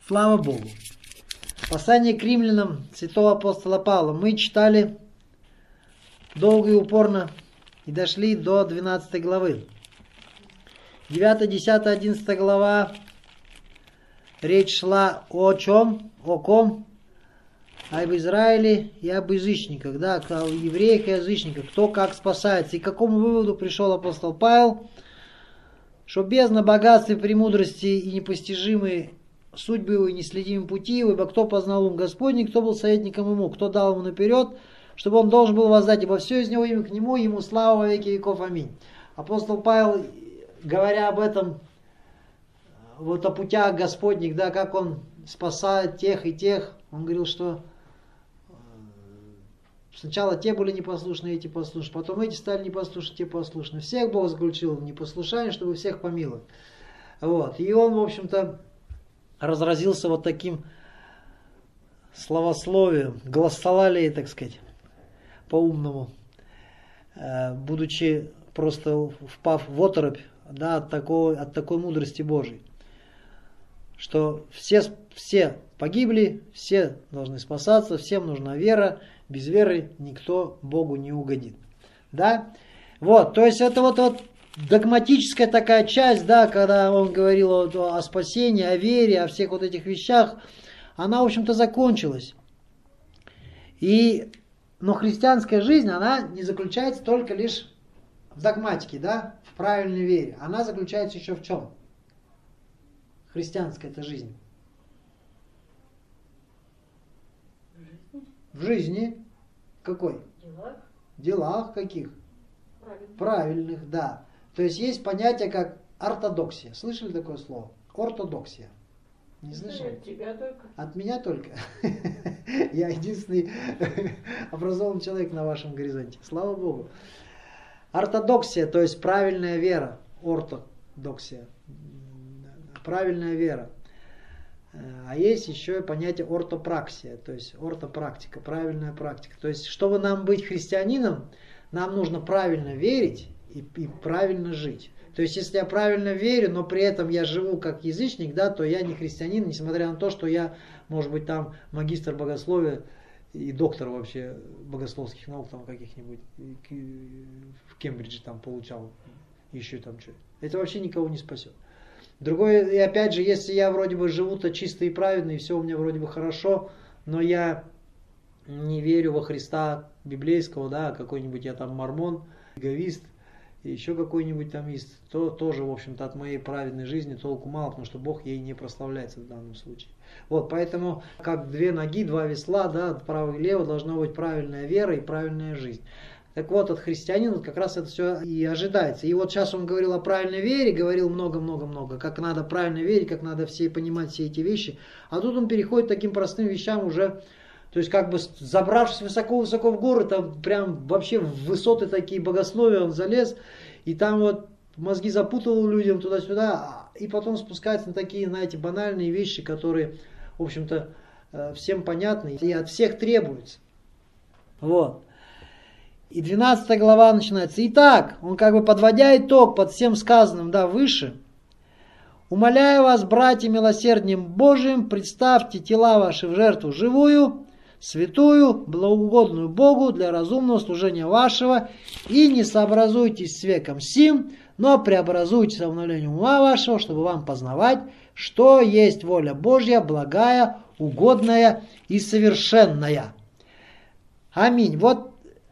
Слава Богу. Послание к римлянам святого апостола Павла. Мы читали долго и упорно и дошли до 12 главы. 9, 10, 11 глава. Речь шла о чем? О ком? Об Израиле и об язычниках. Да, о евреях и язычниках. Кто как спасается. И к какому выводу пришел апостол Павел? Что бездна богатства и премудрости и непостижимые судьбы его и неследимые пути его, ибо кто познал ум Господний, кто был советником ему, кто дал ему наперед, чтобы он должен был воздать, ибо все из него имя к нему, ему слава во веки веков. Аминь. Апостол Павел, говоря об этом, вот о путях Господних, да, как он спасает тех и тех, он говорил, что сначала те были непослушны, эти послушны, потом эти стали непослушны, те послушны. Всех Бог заключил в непослушание, чтобы всех помиловать. Вот. И он, в общем-то, разразился вот таким словословием, гласолалией, так сказать, по-умному, будучи просто впав в оторопь, да, от такой мудрости Божией, что все погибли, все должны спасаться, всем нужна вера, без веры никто Богу не угодит. Да? Вот, то есть это вот догматическая такая часть, да, когда он говорил о спасении, о вере, о всех вот этих вещах, она, в общем-то, закончилась. Но христианская жизнь, она не заключается только лишь в догматике, да, в правильной вере. Она заключается еще в чем? Христианская эта жизнь. В жизни. Какой? Делах каких? Правильных, да. То есть есть понятие как ортодоксия. Слышали такое слово? Ортодоксия. Не слышали? От тебя только. От меня только. Я единственный образованный человек на вашем горизонте. Слава Богу. Ортодоксия, то есть правильная вера. Ортодоксия. Правильная вера. А есть еще и понятие ортопраксия, то есть ортопрактика, правильная практика. То есть, чтобы нам быть христианином, нам нужно правильно верить и правильно жить. То есть, если я правильно верю, но при этом я живу как язычник, да, то я не христианин, несмотря на то, что я, может быть, там магистр богословия и доктор вообще богословских наук там каких-нибудь в Кембридже там получал, еще там что-то. Это вообще никого не спасет. Другое, и опять же, если я вроде бы живу-то чисто и праведно, и все у меня вроде бы хорошо, но я не верю во Христа библейского, да, какой-нибудь я там мормон, эгоист, и еще какой-нибудь там есть, то тоже, в общем-то, от моей праведной жизни толку мало, потому что Бог ей не прославляется в данном случае. Вот, поэтому, как две ноги, два весла, да, право и лево, должна быть правильная вера и правильная жизнь. Так вот, от христианина как раз это все и ожидается. И вот сейчас он говорил о правильной вере, говорил много-много-много, как надо правильно верить, как надо все понимать все эти вещи. А тут он переходит к таким простым вещам уже, то есть как бы забравшись высоко-высоко в горы, там прям вообще в высоты такие богословия он залез, и там вот мозги запутывал людям туда-сюда, и потом спускается на такие, знаете, банальные вещи, которые, в общем-то, всем понятны и от всех требуются. Вот. И 12 глава начинается. Итак, он как бы подводя итог под всем сказанным, да, выше. «Умоляю вас, братья, милосердием Божиим, представьте тела ваши в жертву живую, святую, благоугодную Богу для разумного служения вашего, и не сообразуйтесь с веком сим, но преобразуйтесь обновлением ума вашего, чтобы вам познавать, что есть воля Божья, благая, угодная и совершенная». Аминь. Вот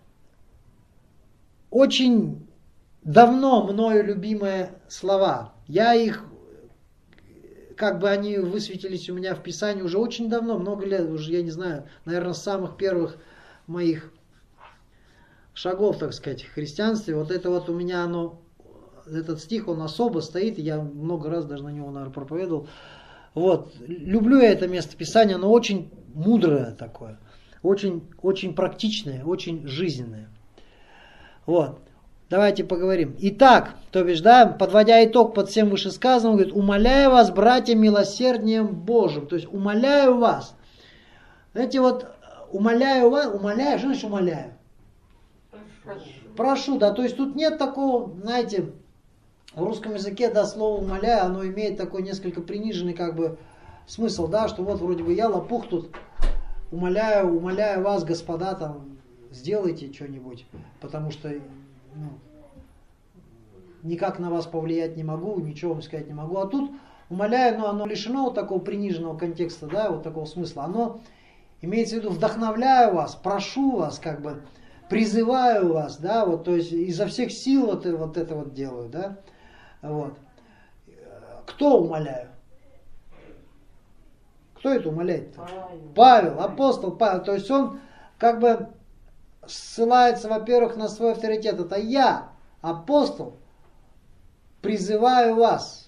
очень давно мною любимые слова. Я их, как бы они высветились у меня в Писании уже очень давно, много лет, уже я не знаю, наверное, с самых первых моих шагов, так сказать, в христианстве. Вот это вот у меня этот стих, он особо стоит, и я много раз даже на него, наверное, проповедовал. Вот, люблю я это место Писания, оно очень мудрое такое, очень, очень практичное, очень жизненное. Вот, давайте поговорим. Итак, то бишь, да, подводя итог под всем вышесказанным, он говорит: умоляю вас, братья, милосердием Божьим. То есть, умоляю вас. Знаете, вот, умоляю вас, умоляю, что значит умоляю? Прошу, да, то есть, тут нет такого, знаете, в русском языке, да, слово умоляю, оно имеет такой несколько приниженный, как бы, смысл, да, что вот вроде бы я лопух тут, умоляю вас, господа, там, сделайте что-нибудь, потому что ну, никак на вас повлиять не могу, ничего вам сказать не могу. А тут умоляю, но оно лишено вот такого приниженного контекста, да, вот такого смысла. Оно имеется в виду вдохновляю вас, прошу вас, как бы призываю вас, да, вот, то есть изо всех сил вот это вот делаю, да, вот. Кто умоляю? Кто это умоляет-то? Павел, апостол Павел, то есть он как бы ссылается, во-первых, на свой авторитет. Это я, апостол, призываю вас,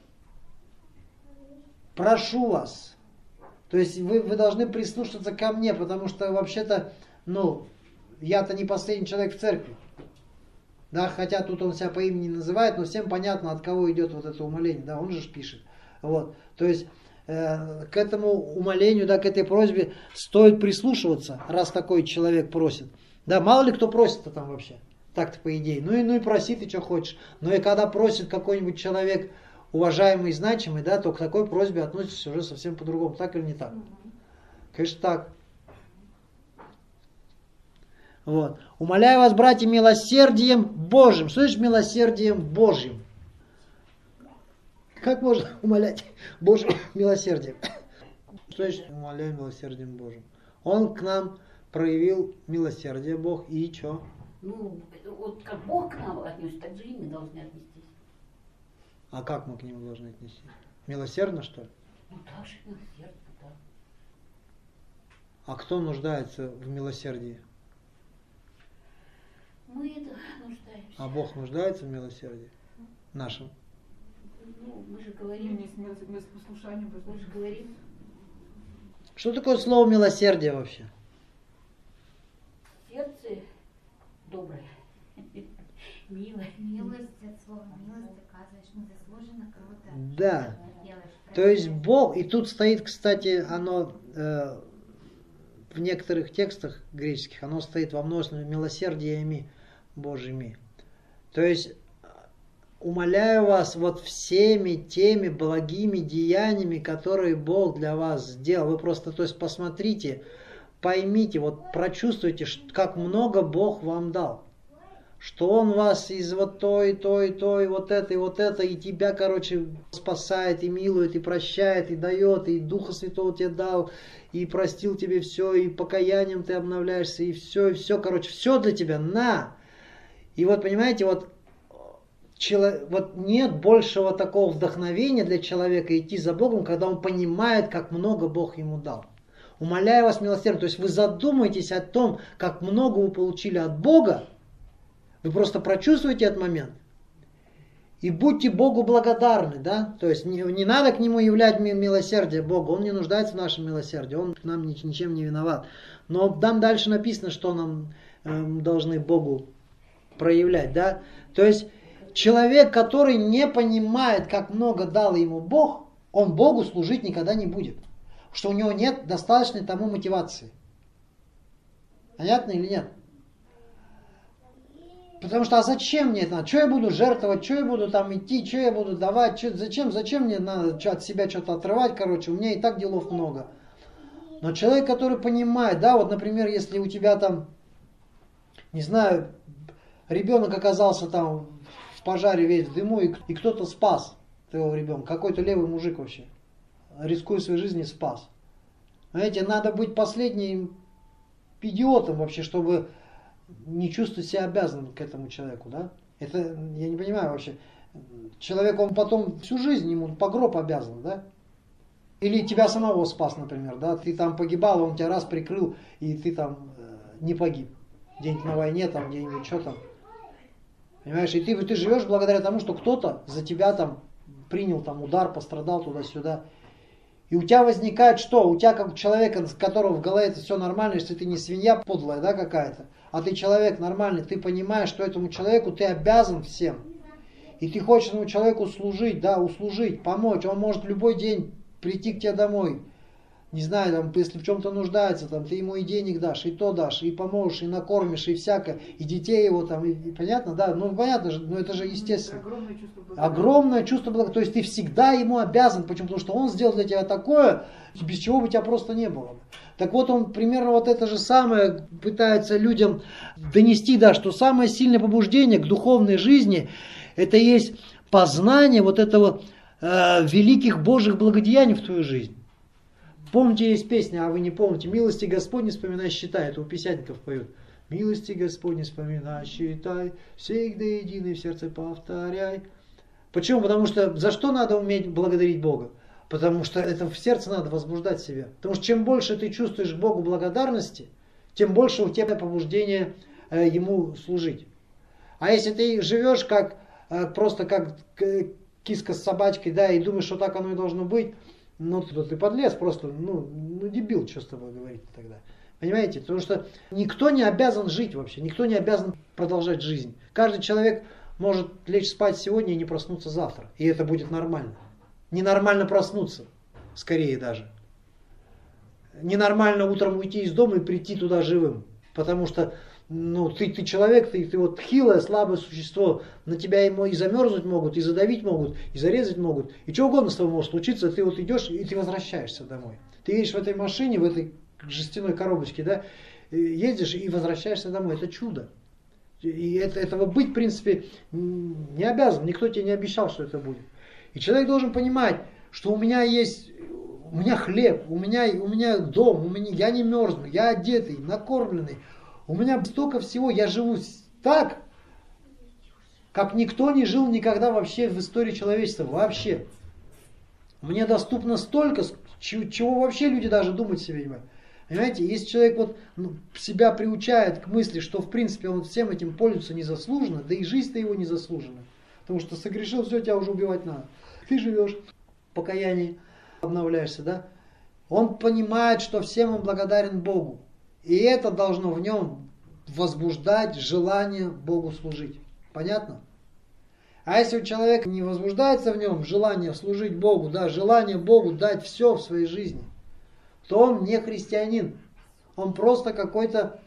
прошу вас. То есть вы должны прислушаться ко мне, потому что вообще-то, ну, я-то не последний человек в церкви. Да, хотя тут он себя по имени называет, но всем понятно, от кого идет вот это умоление. Да, он же пишет. Вот. То есть к этому умолению, да, к этой просьбе стоит прислушиваться, раз такой человек просит. Да, мало ли кто просит-то там вообще. Так-то по идее. Ну и проси ты, что хочешь. Но и когда просит какой-нибудь человек уважаемый и значимый, да, то к такой просьбе относишься уже совсем по-другому. Так или не так? Конечно, так. Вот. Умоляю вас, братья, милосердием Божьим. Что значит милосердием Божьим? Как можно умолять Божьим милосердием? Что значит умоляю милосердием Божьим? Он к нам проявил милосердие, Бог, и что? Ну, вот как Бог к нам отнесется, так же и мы должны отнестись. А как мы к нему должны отнестись? Милосердно, что ли? Ну, так же милосердно, да. А кто нуждается в милосердии? Мы это нуждаемся. А Бог нуждается в милосердии нашем? Ну, мы же говорим, Не с послушанием. мы же говорим, Что такое слово милосердие вообще? сердце доброе, милое. Милость от слова милость оказываешь незаслуженно круто. Да. Делаешь То есть правильно. Бог, и тут стоит, кстати, оно в некоторых текстах греческих, оно стоит во множестве милосердиями Божьими. То есть умоляю вас вот всеми теми благими деяниями, которые Бог для вас сделал. Вы просто, то есть посмотрите, поймите, вот прочувствуйте, как много Бог вам дал. Что Он вас из вот той, вот это, и тебя, короче, спасает, и милует, и прощает, и дает, и Духа Святого тебе дал, и простил тебе все, и покаянием ты обновляешься, и все, короче, все для тебя, на! И вот, понимаете, вот нет большего такого вдохновения для человека идти за Богом, когда он понимает, как много Бог ему дал. Умоляю вас милосердие, то есть вы задумайтесь о том, как много вы получили от Бога, вы просто прочувствуете этот момент и будьте Богу благодарны, да? То есть не надо к Нему являть милосердие Богу, Он не нуждается в нашем милосердии, Он к нам ничем не виноват. Но там дальше написано, что нам должны Богу проявлять, да? То есть человек, который не понимает, как много дал ему Бог, он Богу служить никогда не будет. Что у него нет достаточной тому мотивации. Понятно или нет? Потому что, а зачем мне это надо? Что я буду жертвовать? Что я буду там идти? Что я буду давать? Зачем мне надо от себя что-то отрывать? Короче, у меня и так делов много. Но человек, который понимает, да, вот, например, если у тебя там, не знаю, ребенок оказался там в пожаре весь в дыму, и кто-то спас твоего ребенка, какой-то левый мужик вообще, рискуя своей жизнью, спас. Знаете, надо быть последним идиотом вообще, чтобы не чувствовать себя обязанным к этому человеку, да? Это, я не понимаю вообще. Человек, он потом всю жизнь ему по гроб обязан, да? Или тебя самого спас, например, да? Ты там погибал, он тебя раз прикрыл, и ты там не погиб. Где-нибудь на войне, там где-нибудь, что там. Понимаешь, и ты живешь благодаря тому, что кто-то за тебя там принял там удар, пострадал туда-сюда. И у тебя возникает что? У тебя как у человека, с которого в голове это все нормально, если ты не свинья подлая, да, какая-то, а ты человек нормальный, ты понимаешь, что этому человеку ты обязан всем. И ты хочешь этому человеку служить, да, услужить, помочь. Он может в любой день прийти к тебе домой, не знаю, там, если в чем-то нуждается, там, ты ему и денег дашь, и то дашь, и поможешь, и накормишь, и всякое, и детей его там, и понятно, да, ну понятно же, но это же естественно. Огромное чувство благодарности. То есть ты всегда ему обязан, почему? Потому что он сделал для тебя такое, без чего бы тебя просто не было. Так вот он примерно вот это же самое пытается людям донести, да, что самое сильное побуждение к духовной жизни, это есть познание вот этого великих Божьих благодеяний в твою жизнь. Помните, есть песня, а вы не помните, «Милости Господни вспоминай, считай», это у песятников поют. «Милости Господни вспоминай, считай, всегда единый в сердце повторяй». Почему? Потому что за что надо уметь благодарить Бога? Потому что это в сердце надо возбуждать себя. Потому что чем больше ты чувствуешь Богу благодарности, тем больше у тебя побуждение Ему служить. А если ты живешь как просто как киска с собачкой, да, и думаешь, что так оно и должно быть, ну ты подлец просто, ну дебил, что с тобой говорить тогда. Понимаете? Потому что никто не обязан жить вообще, никто не обязан продолжать жизнь. Каждый человек может лечь спать сегодня и не проснуться завтра. И это будет нормально. Ненормально проснуться, скорее даже. Ненормально утром уйти из дома и прийти туда живым. Потому что ты человек, ты вот хилое, слабое существо. На тебя ему и замерзнуть могут, и задавить могут, и зарезать могут. И что угодно с тобой может случиться. Ты вот идешь и ты возвращаешься домой. Ты едешь в этой машине, в этой жестяной коробочке, да, ездишь и возвращаешься домой. Это чудо. И этого быть, в принципе, не обязан. Никто тебе не обещал, что это будет. И человек должен понимать, что у меня хлеб, у меня дом, я не мерзну, я одетый, накормленный. У меня столько всего, я живу так, как никто не жил никогда вообще в истории человечества. Вообще. Мне доступно столько, чего вообще люди даже думать себе не могут. Понимаете, если человек вот себя приучает к мысли, что в принципе он всем этим пользуется незаслуженно, да и жизнь-то его незаслуженно. Потому что согрешил, все, тебя уже убивать надо. Ты живешь в покаянии, обновляешься, да? Он понимает, что всем он благодарен Богу. И это должно в нем возбуждать желание Богу служить. Понятно? А если у человека не возбуждается в нем желание служить Богу, да, желание Богу дать все в своей жизни, то он не христианин. Он просто какой-то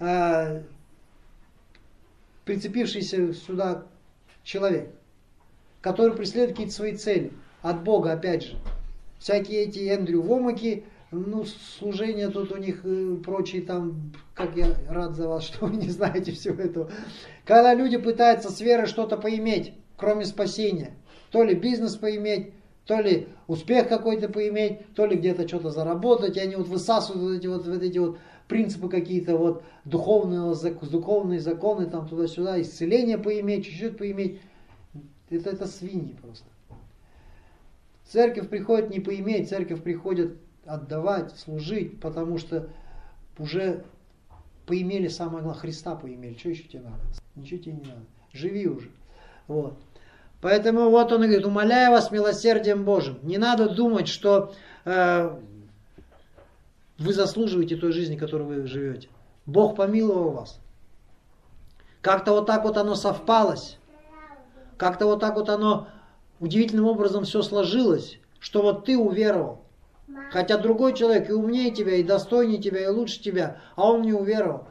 прицепившийся сюда человек, который преследует какие-то свои цели. От Бога, опять же. Всякие эти Эндрю Вомаки, служения тут у них прочие там, как я рад за вас, что вы не знаете всего этого. Когда люди пытаются с верой что-то поиметь, кроме спасения. То ли бизнес поиметь, то ли успех какой-то поиметь, то ли где-то что-то заработать, и они вот высасывают эти вот принципы какие-то, вот духовные законы, там туда-сюда, исцеление поиметь, чуть-чуть поиметь. Это свиньи просто. Церковь приходит не поиметь, церковь приходит отдавать, служить, потому что уже поимели самое главное, Христа поимели. Что еще тебе надо? Ничего тебе не надо. Живи уже. Вот. Поэтому вот он и говорит, умоляю вас милосердием Божьим. Не надо думать, что вы заслуживаете той жизни, которой вы живете. Бог помиловал вас. Как-то вот так вот оно совпалось. Как-то вот так вот оно удивительным образом все сложилось, что вот ты уверовал. Хотя другой человек и умнее тебя, и достойнее тебя, и лучше тебя, а он не уверовал.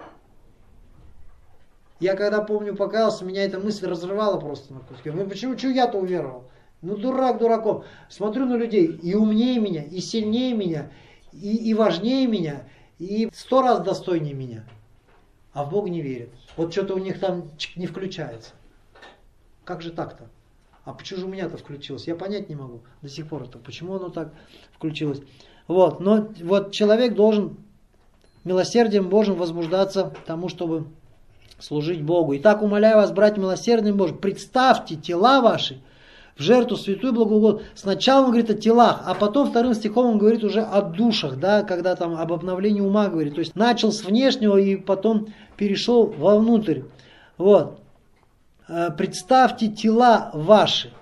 Я когда, помню, покаялся, меня эта мысль разрывала просто на куски. Ну почему я-то уверовал? Ну дурак дураком. Смотрю на людей, и умнее меня, и сильнее меня, и важнее меня, и 100 раз достойнее меня. А в Бога не верят. Вот что-то у них там не включается. Как же так-то? А почему же у меня-то включилось? Я понять не могу до сих пор это. Почему оно так включилось? Вот. Но вот человек должен милосердием Божьим возбуждаться тому, чтобы служить Богу. Итак, умоляю вас, братья, милосердием Божьим, представьте тела ваши в жертву святую благоугодную. Сначала он говорит о телах, а потом 2 стихом он говорит уже о душах, да, когда там об обновлении ума говорит. То есть начал с внешнего и потом перешел вовнутрь. Вот. Представьте тела ваши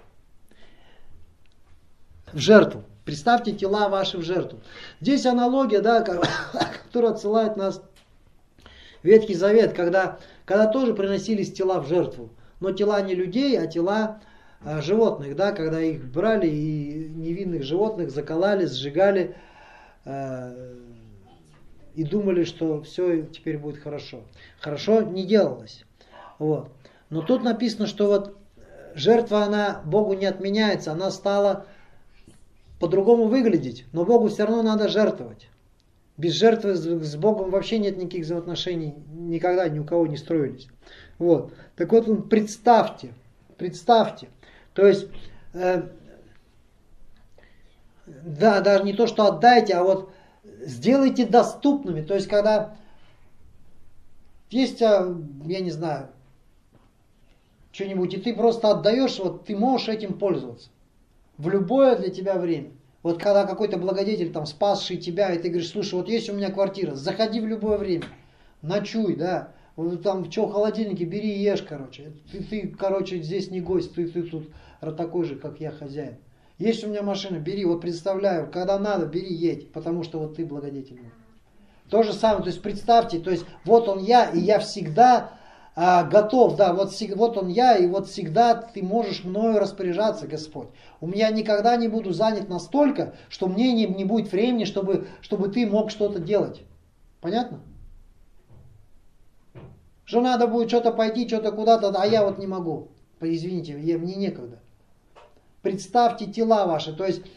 в жертву. Представьте тела ваши в жертву. Здесь аналогия, да, которая отсылает нас в Ветхий Завет, когда тоже приносились тела в жертву. Но тела не людей, а тела животных, да, когда их брали и невинных животных заколали, сжигали и думали, что все теперь будет хорошо. Хорошо не делалось. Вот. Но тут написано, что вот жертва, она Богу не отменяется, она стала по-другому выглядеть, но Богу все равно надо жертвовать. Без жертвы с Богом вообще нет никаких взаимоотношений, никогда ни у кого не строились. Вот. Так вот, представьте, то есть, да, даже не то, что отдайте, а вот сделайте доступными. То есть, когда есть, я не знаю, что-нибудь, и ты просто отдаешь, вот ты можешь этим пользоваться. В любое для тебя время. Вот когда какой-то благодетель, там, спасший тебя, и ты говоришь, слушай, вот есть у меня квартира, заходи в любое время, ночуй, да, вот там, что в холодильнике, бери и ешь, короче. Ты, короче, здесь не гость, ты тут такой же, как я, хозяин. Есть у меня машина, бери, вот представляю, когда надо, бери, едь, потому что вот ты благодетель. То же самое, то есть представьте, то есть вот он я, и я всегда готов, да, вот он я, и вот всегда ты можешь мною распоряжаться, Господь. У меня никогда не буду занят настолько, что мне не будет времени, чтобы ты мог что-то делать. Понятно? Что надо будет что-то пойти, что-то куда-то, а я вот не могу. Извините, мне некогда. Представьте тела ваши, то есть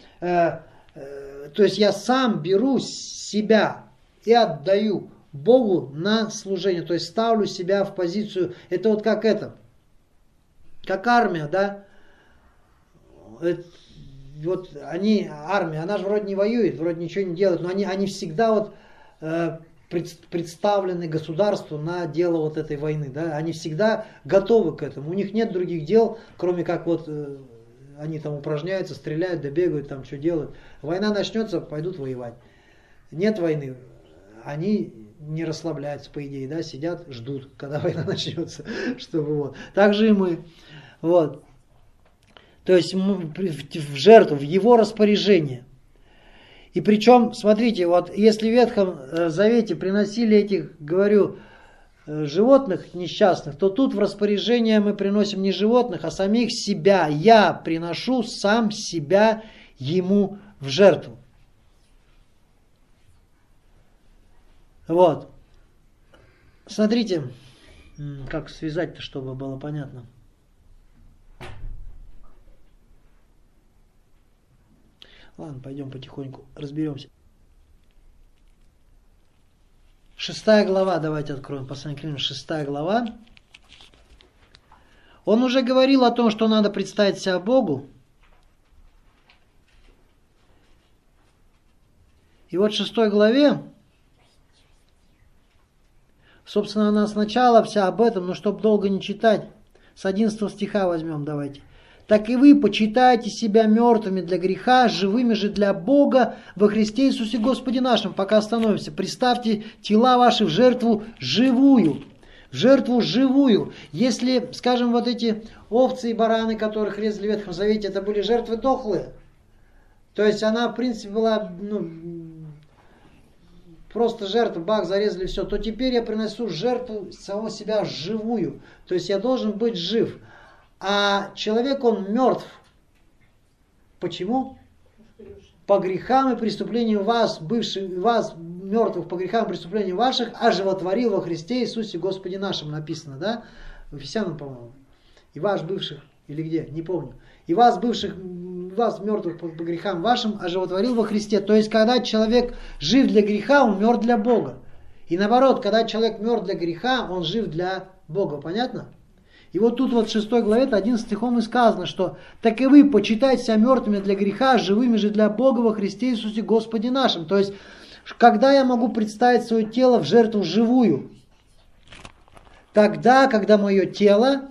я сам беру себя и отдаю Богу на служение, то есть ставлю себя в позицию, это вот как армия, да, вот армия, она же вроде не воюет, вроде ничего не делает, но они всегда вот представлены государству на дело вот этой войны, да, они всегда готовы к этому, у них нет других дел, кроме как вот они там упражняются, стреляют, добегают, там что делают. Война начнется, пойдут воевать. Нет войны, они не расслабляются, по идее, да, сидят, ждут, когда война начнется, чтобы вот. Так же и мы. Вот. То есть в жертву, в его распоряжение. И причем, смотрите, вот если в Ветхом Завете приносили этих, говорю, животных несчастных, то тут в распоряжение мы приносим не животных, а самих себя. Я приношу сам себя ему в жертву. Вот. Смотрите, как связать-то, чтобы было понятно. Ладно, пойдем потихоньку разберемся. 6 глава, давайте откроем, Послание к Римлянам, 6 глава. Он уже говорил о том, что надо представить себя Богу. И вот в 6 главе, собственно, она сначала вся об этом, но чтобы долго не читать, с 11 стиха возьмем, давайте. «Так и вы почитайте себя мертвыми для греха, живыми же для Бога во Христе Иисусе Господе нашим». Пока остановимся. «Представьте тела ваши в жертву живую». В жертву живую. Если, скажем, вот эти овцы и бараны, которых резали в Ветхом Завете, это были жертвы дохлые. То есть она, в принципе, была просто жертва, бах, зарезали, все. То теперь я приношу жертву самого себя живую. То есть я должен быть жив. А человек, он мертв. Почему? По грехам и преступлениям вас, мертвых, по грехам и преступлениям ваших, оживотворил во Христе Иисусе Господе нашим, написано, да? В Ефесянам, по-моему. И вас, бывших, или где, не помню. И вас, мертвых по грехам вашим, оживотворил во Христе. То есть, когда человек жив для греха, он мертв для Бога. И наоборот, когда человек мертв для греха, он жив для Бога. Понятно? И вот тут вот в 6 главе, 11 стихом и сказано, что «Так и вы почитайте себя мертвыми для греха, живыми же для Бога во Христе Иисусе Господе нашим». То есть, когда я могу представить свое тело в жертву живую? Тогда, когда мое тело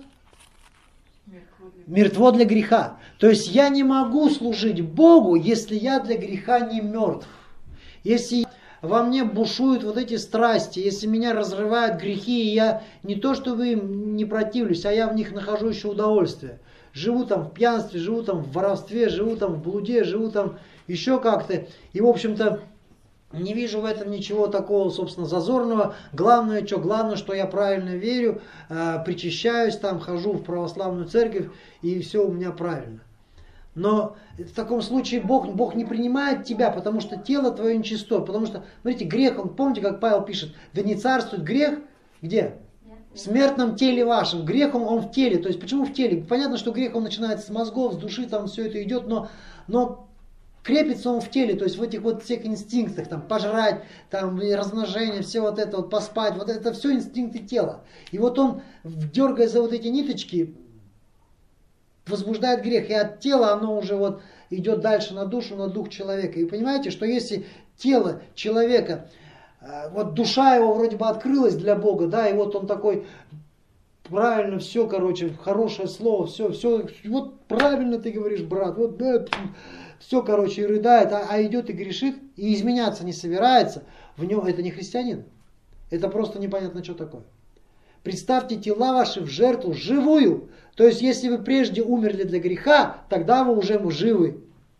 мертво для греха. То есть, я не могу служить Богу, если я для греха не мертв. Если во мне бушуют вот эти страсти, если меня разрывают грехи, и я не то чтобы им не противлюсь, а я в них нахожу еще удовольствие. Живу там в пьянстве, живу там в воровстве, живу там в блуде, живу там еще как-то. И, в общем-то, не вижу в этом ничего такого, собственно, зазорного. Главное, что я правильно верю, причащаюсь там, хожу в православную церковь, и все у меня правильно. Но в таком случае Бог не принимает тебя, потому что тело твое нечисто. Потому что, смотрите, грех, помните, как Павел пишет, да не царствует грех, где? В смертном теле вашем. Грех он в теле. То есть почему в теле? Понятно, что грех он начинается с мозгов, с души, там все это идет, но крепится он в теле, то есть в этих вот всех инстинктах, там пожрать, там размножение, все вот это вот поспать, вот это все инстинкты тела. И вот он, дергая за вот эти ниточки, возбуждает грех, и от тела оно уже вот идет дальше на душу, на дух человека. И понимаете, что если тело человека, вот душа его вроде бы открылась для Бога, да, и вот он такой, правильно, все, короче, хорошее слово, все, вот правильно ты говоришь, брат, вот, да, все, короче, и рыдает, а идет и грешит, и изменяться не собирается, в нем это не христианин, это просто непонятно, что такое. Представьте тела ваши в жертву живую. То есть, если вы прежде умерли для греха, тогда вы уже живы.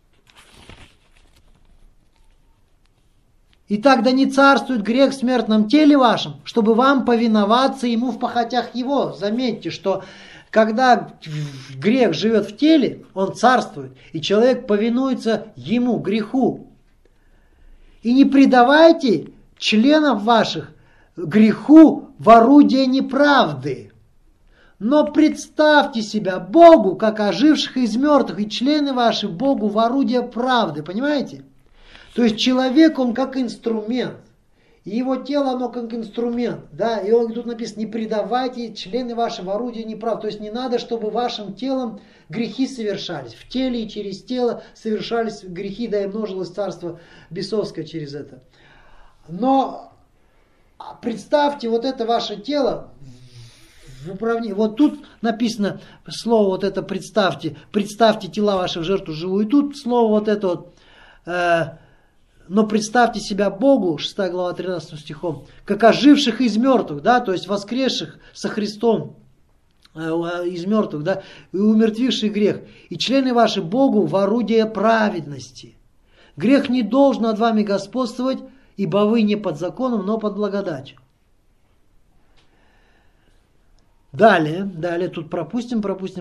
Итак, да не царствует грех в смертном теле вашем, чтобы вам повиноваться ему в похотях его. Заметьте, что когда грех живет в теле, он царствует, и человек повинуется ему, греху. И не предавайте членов ваших греху в орудие неправды. Но представьте себя Богу, как оживших из мертвых, и члены ваши Богу в орудие правды. Понимаете? То есть человек, он как инструмент. И его тело, оно как инструмент. Да? И он, тут написано, не предавайте члены ваши в орудие неправды. То есть не надо, чтобы вашим телом грехи совершались. В теле и через тело совершались грехи, да и множилось царство бесовское через это. Но представьте вот это ваше тело в управлении. Вот тут написано слово вот это представьте тела ваши в жертву живую. И тут слово вот это вот, но представьте себя Богу, 6 глава 13 стихом, как оживших из мертвых, да, то есть воскресших со Христом из мертвых, да, и умертвивших грех. И члены ваши Богу в орудие праведности. Грех не должен над вами господствовать, ибо вы не под законом, но под благодатью. Далее, тут пропустим.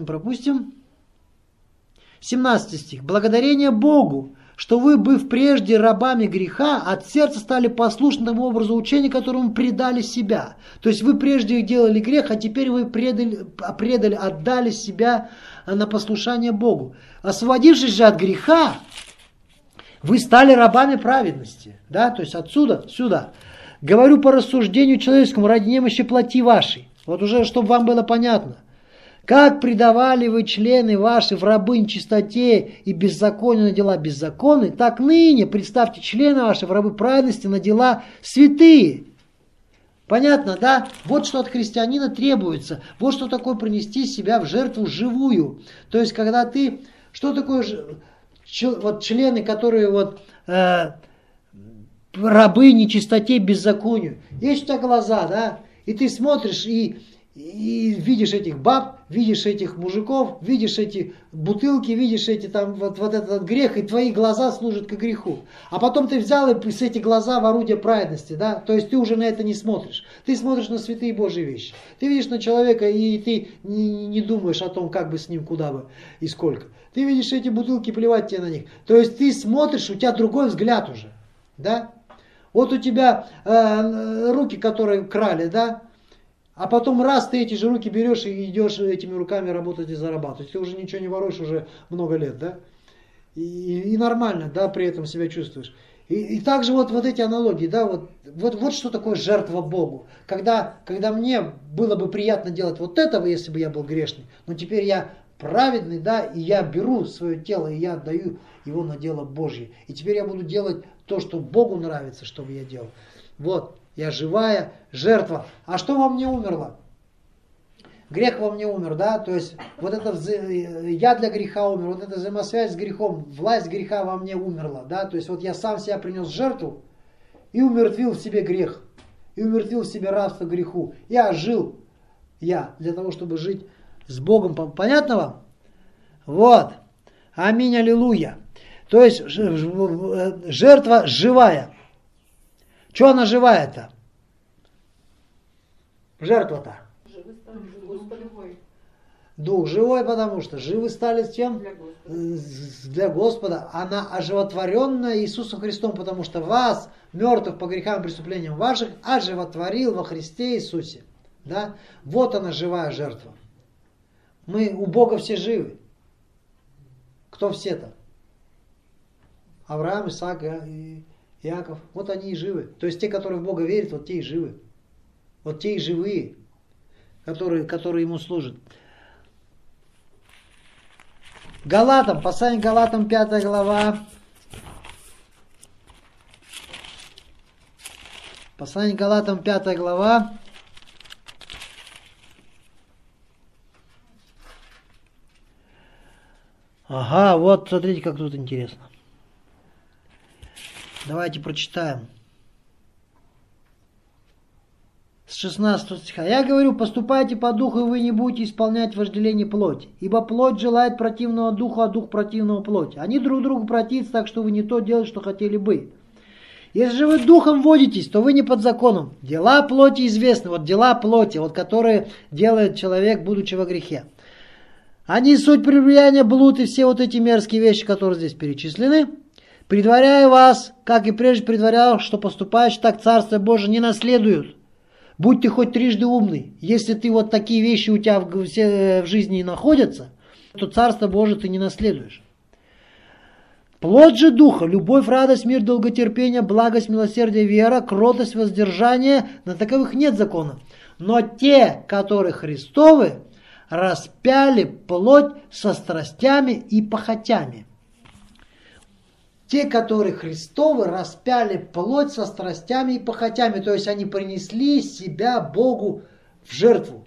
17 стих. Благодарение Богу, что вы, быв прежде рабами греха, от сердца стали послушны тому образу учения, которому предали себя. То есть вы прежде делали грех, а теперь вы предали, отдали себя на послушание Богу. Освободившись же от греха, вы стали рабами праведности. Да? То есть отсюда, сюда. Говорю по рассуждению человеческому ради немощи плоти вашей. Вот уже, чтобы вам было понятно. Как предавали вы члены ваши в рабы нечистоте и беззаконию на дела беззаконные, так ныне представьте члены ваши в рабы праведности на дела святые. Понятно, да? Вот что от христианина требуется. Вот что такое принести себя в жертву живую. То есть, когда ты... Что такое вот члены, которые вот рабы нечистоте беззаконию? Есть у тебя глаза, да? И ты смотришь и видишь этих баб, видишь этих мужиков, видишь эти бутылки, видишь эти там вот этот грех, и твои глаза служат к греху. А потом ты взял и с эти глаза в орудие праведности, да? То есть ты уже на это не смотришь. Ты смотришь на святые Божьи вещи. Ты видишь на человека, и ты не думаешь о том, как бы с ним, куда бы и сколько. Ты видишь эти бутылки, плевать тебе на них. То есть ты смотришь, у тебя другой взгляд уже, да? Вот у тебя руки, которые крали, да? А потом раз ты эти же руки берешь и идешь этими руками работать и зарабатывать. Ты уже ничего не воруешь уже много лет, да? И нормально, да, при этом себя чувствуешь. И также вот эти аналогии, да, вот что такое жертва Богу. Когда мне было бы приятно делать вот этого, если бы я был грешный, но теперь я праведный, да, и я беру свое тело, и я отдаю его на дело Божье. И теперь я буду делать то, что Богу нравится, чтобы я делал. Вот. Я живая жертва. А что во мне умерло? Грех во мне умер, да? То есть вот это я для греха умер, вот эта взаимосвязь с грехом, власть греха во мне умерла, да? То есть вот я сам себя принес в жертву и умертвил в себе грех, и умертвил в себе рабство греху. Я жил, для того, чтобы жить с Богом. Понятно вам? Вот. Аминь, аллилуйя. То есть жертва живая. Что она живая-то? Жертва-то. Дух живой, потому что живы стали с чем? Для Господа. Для Господа. Она оживотворенная Иисусом Христом, потому что вас, мертвых по грехам и преступлениям ваших, оживотворил во Христе Иисусе. Да? Вот она, живая жертва. Мы у Бога все живы. Кто все-то? Авраам, Исаак, Иаков. Вот они и живы. То есть те, которые в Бога верят, вот те и живы. Вот те и живые, которые Ему служат. Галатам, послание Галатам, 5 глава. Послание Галатам, 5 глава. Ага, вот смотрите, как тут интересно. Давайте прочитаем. С 16 стиха. «Я говорю, поступайте по духу, и вы не будете исполнять вожделение плоти. Ибо плоть желает противного духа, а дух противного плоти. Они друг другу противятся, так что вы не то делаете, что хотели бы. Если же вы духом водитесь, то вы не под законом. Дела плоти известны». Вот дела плоти, вот которые делает человек, будучи во грехе. «Они суть прелюбодеяния, блуд и все вот эти мерзкие вещи, которые здесь перечислены. Предваряю вас, как и прежде предварял, что поступающие так Царство Божие не наследуют. Будь ты хоть трижды умный, если ты вот такие вещи у тебя в жизни и находятся, то Царство Божие ты не наследуешь. Плоть же Духа, любовь, радость, мир, долготерпение, благость, милосердие, вера, кротость, воздержание, на таковых нет закона. Но те, которые Христовы, распяли плоть со страстями и похотями». Те, которые Христовы, распяли плоть со страстями и похотями. То есть они принесли себя Богу в жертву.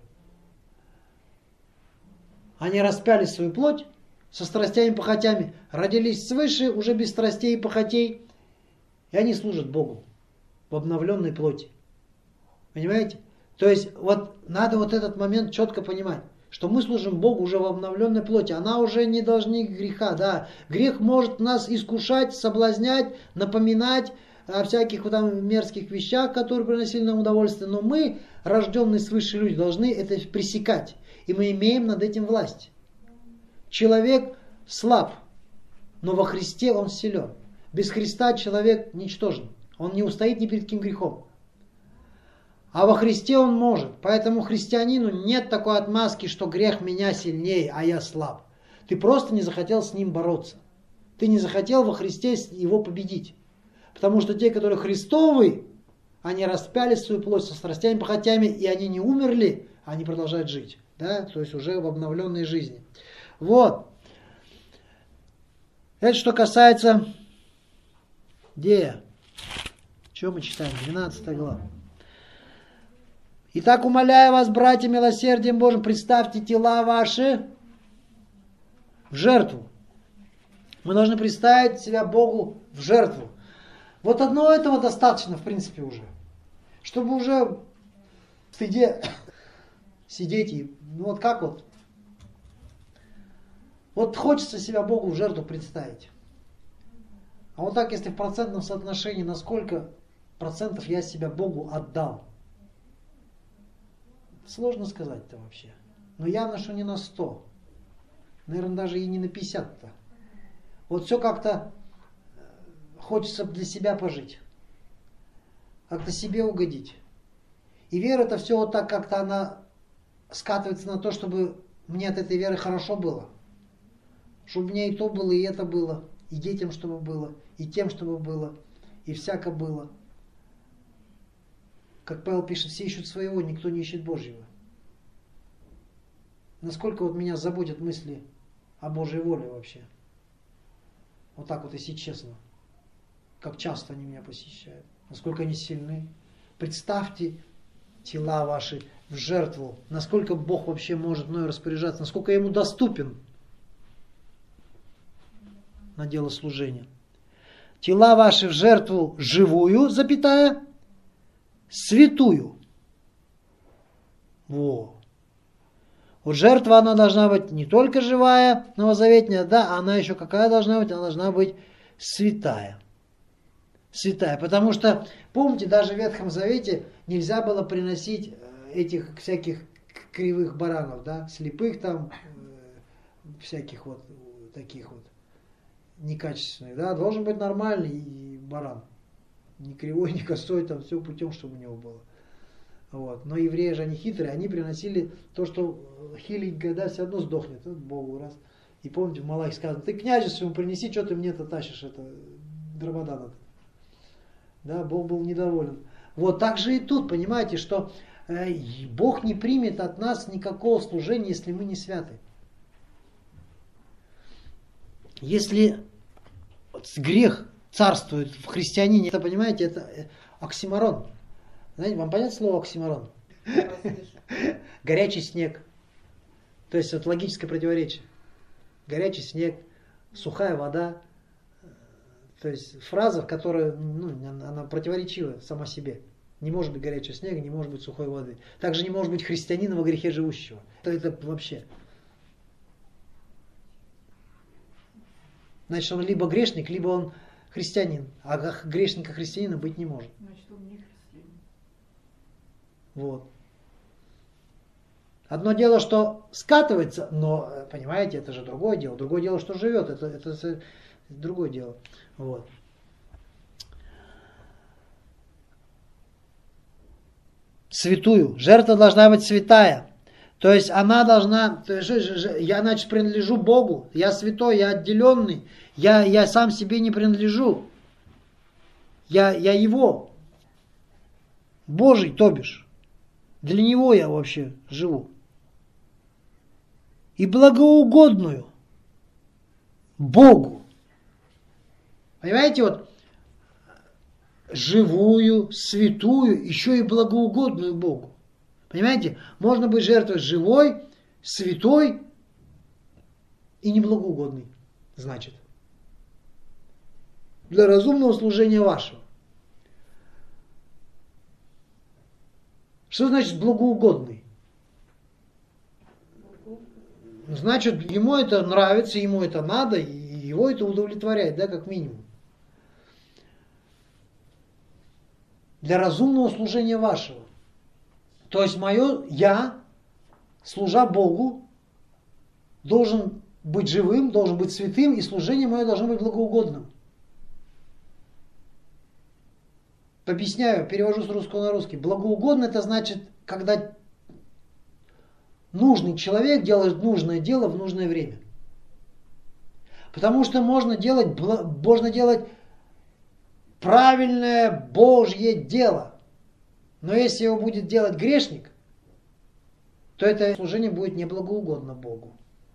Они распяли свою плоть со страстями и похотями. Родились свыше, уже без страстей и похотей. И они служат Богу в обновленной плоти. Понимаете? То есть вот надо вот этот момент четко понимать, что мы служим Богу уже в обновленной плоти. Она уже не должник греха. Да. Грех может нас искушать, соблазнять, напоминать о всяких вот там мерзких вещах, которые приносили нам удовольствие. Но мы, рожденные свыше люди, должны это пресекать. И мы имеем над этим власть. Человек слаб, но во Христе он силен. Без Христа человек ничтожен. Он не устоит ни перед каким грехом. А во Христе он может. Поэтому христианину нет такой отмазки, что грех меня сильнее, а я слаб. Ты просто не захотел с ним бороться. Ты не захотел во Христе его победить. Потому что те, которые Христовы, они распяли свою плоть со страстями, похотями, и они не умерли, они продолжают жить. Да? То есть уже в обновленной жизни. Вот. Это что касается... Где я? Что мы читаем? 12 глава. «Итак, умоляю вас, братья, милосердием Божьим, представьте тела ваши в жертву». Мы должны представить себя Богу в жертву. Вот одного этого достаточно, в принципе, уже. Чтобы уже в стыде сидеть и... Ну вот как вот? Вот хочется себя Богу в жертву представить. А вот так, если в процентном соотношении, на сколько процентов я себя Богу отдал? Сложно сказать-то вообще. Но явно, что не на 100. Наверное, даже и не на 50-то. Вот все как-то хочется для себя пожить. Как-то себе угодить. И вера это все вот так как-то она скатывается на то, чтобы мне от этой веры хорошо было. Чтобы мне и то было, и это было. И детям чтобы было, и тем чтобы было, и всяко было. Как Павел пишет, все ищут своего, никто не ищет Божьего. Насколько вот меня заботят мысли о Божьей воле вообще. Вот так вот, если честно. Как часто они меня посещают. Насколько они сильны. Представьте тела ваши в жертву. Насколько Бог вообще может мною распоряжаться. Насколько я ему доступен на дело служения. Тела ваши в жертву живую, запятая, святую. Во. Вот жертва, она должна быть не только живая, новозаветная, да, она еще какая должна быть? Она должна быть святая. Святая. Потому что, помните, даже в Ветхом Завете нельзя было приносить этих всяких кривых баранов, да, слепых там, всяких вот таких вот некачественных, да, должен быть нормальный баран. Не кривой, не косой, там все путем, чтобы у него было. Вот. Но евреи же они хитрые, они приносили то, что хиленькое, да, все равно сдохнет, вот Богу раз. И помните, в Малахе сказано, ты князю своему принеси, что ты мне-то тащишь, это дрободана. Да, Бог был недоволен. Вот так же и тут, понимаете, что Бог не примет от нас никакого служения, если мы не святы. Если грех царствует в христианине, это, понимаете, это оксиморон. Знаете, вам понятно слово оксиморон? Горячий снег. То есть вот логическое противоречие. Горячий снег, сухая вода. То есть фраза, которая, она противоречива сама себе. Не может быть горячего снега, не может быть сухой воды. Также не может быть христианина во грехе живущего. Это вообще. Значит, он либо грешник, либо он христианин. А грешника христианина быть не может. Значит, он не христианин. Вот. Одно дело, что скатывается, но, понимаете, это же другое дело. Другое дело, что живет. Это другое дело. Вот. Святую. Жертва должна быть святая. То есть она должна, я, значит, принадлежу Богу, я святой, я отделенный, я сам себе не принадлежу. Я Его. Божий, то бишь. Для Него я вообще живу. И благоугодную Богу. Понимаете, вот живую, святую, еще и благоугодную Богу. Понимаете, можно быть жертвой живой, святой и неблагоугодной, значит. Для разумного служения вашего. Что значит благоугодный? Значит, ему это нравится, ему это надо, и его это удовлетворяет, да, как минимум. Для разумного служения вашего. То есть я, служа Богу, должен быть живым, должен быть святым, и служение мое должно быть благоугодным. Объясняю, перевожу с русского на русский. Благоугодно это значит, когда нужный человек делает нужное дело в нужное время. Потому что можно делать правильное Божье дело. Но если его будет делать грешник, то это служение будет неблагоугодно Богу.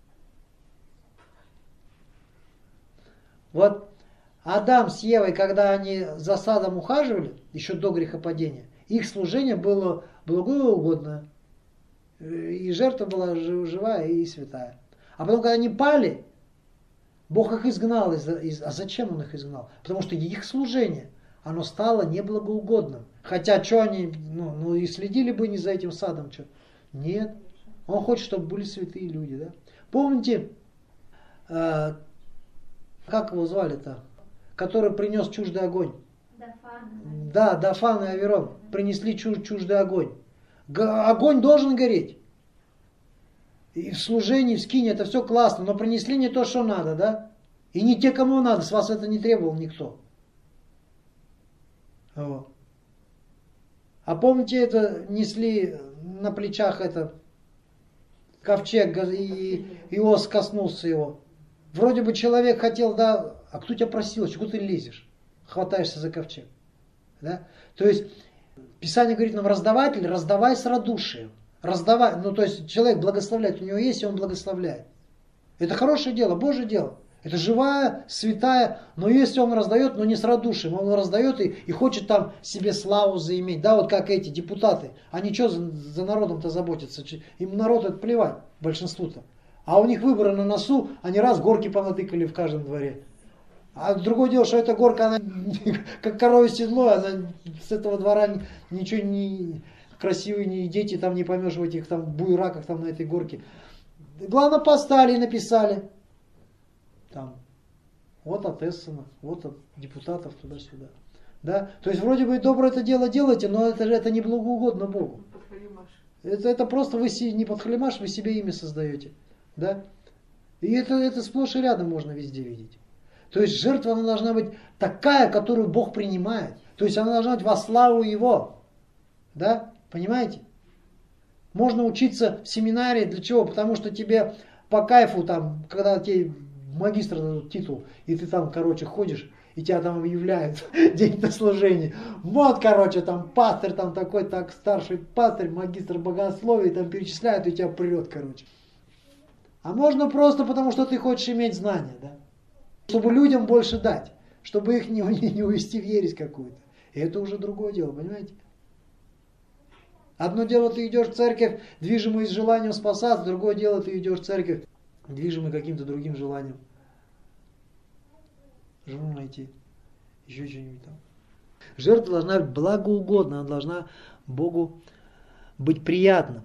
Вот Адам с Евой, когда они за садом ухаживали, еще до грехопадения, их служение было благоугодное. И жертва была живая и святая. А потом, когда они пали, Бог их изгнал. А зачем Он их изгнал? Потому что их служение, оно стало неблагоугодным. Хотя, что они, и следили бы не за этим садом, что? Нет. Он хочет, чтобы были святые люди, да? Помните, как его звали-то? Который принес чуждый огонь. Дафан. Да, Дафан и Аверон принесли чуждый огонь. Огонь должен гореть. И в служении, в скине это все классно, но принесли не то, что надо, да? И не те, кому надо, с вас это не требовал никто. Вот. А помните, это несли на плечах это ковчег, и Иос коснулся его. Вроде бы человек хотел, да, а кто тебя просил, чего ты лезешь? Хватаешься за ковчег. Да? То есть, Писание говорит нам, раздаватель, раздавай с радушием. Раздавай, то есть человек благословляет, у него есть, и он благословляет. Это хорошее дело, Божье дело. Это живая, святая, но если он раздает, но не с радушием, он раздает и хочет там себе славу заиметь. Да, вот как эти депутаты, они что за народом-то заботятся? Им народ это плевать, большинству-то. А у них выборы на носу, они раз горки понатыкали в каждом дворе. А другое дело, что эта горка, она как коровье седло, она с этого двора ничего не красивый, ни дети там не поймешь в этих там буераках там на этой горке. Главное, поставили и написали. Там, вот от Эссена, вот от депутатов туда-сюда. Да? То есть вроде бы доброе это дело делаете, но это не благоугодно Богу. По твою Машу. Это просто вы не подхалимаш, вы себе имя создаете. Да? И это сплошь и рядом можно везде видеть. То есть жертва она должна быть такая, которую Бог принимает. То есть она должна быть во славу Его. Да? Понимаете? Можно учиться в семинарии. Для чего? Потому что тебе по кайфу, там, когда тебе магистр дадут титул, и ты там, короче, ходишь, и тебя там объявляют день на служении. Вот, короче, там пастырь там такой, так старший пастырь, магистр богословия, там перечисляют, и тебя прет, короче. А можно просто потому, что ты хочешь иметь знания, да? Чтобы людям больше дать, чтобы их не увести в ересь какую-то. И это уже другое дело, понимаете? Одно дело, ты идешь в церковь, движимый желанием спасаться, другое дело, ты идешь в церковь, движимый каким-то другим желанием. Жену найти, еще что-нибудь там. Жертва должна быть благоугодна, она должна Богу быть приятна.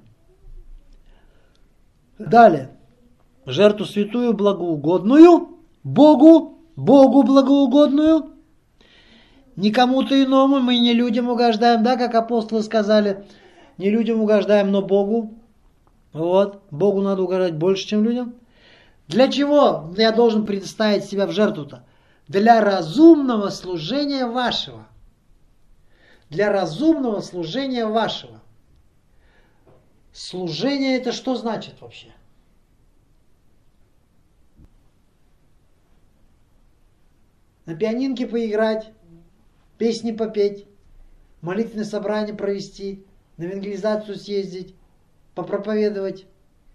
Далее. Жертву святую, благоугодную, Богу благоугодную, не кому-то иному, мы не людям угождаем, да, как апостолы сказали, не людям угождаем, но Богу. Вот, Богу надо угождать больше, чем людям. Для чего я должен предоставить себя в жертву-то? Для разумного служения вашего. Для разумного служения вашего. Служение это что значит вообще? На пианинке поиграть, песни попеть, молитвенное собрание провести, на евангелизацию съездить, попроповедовать.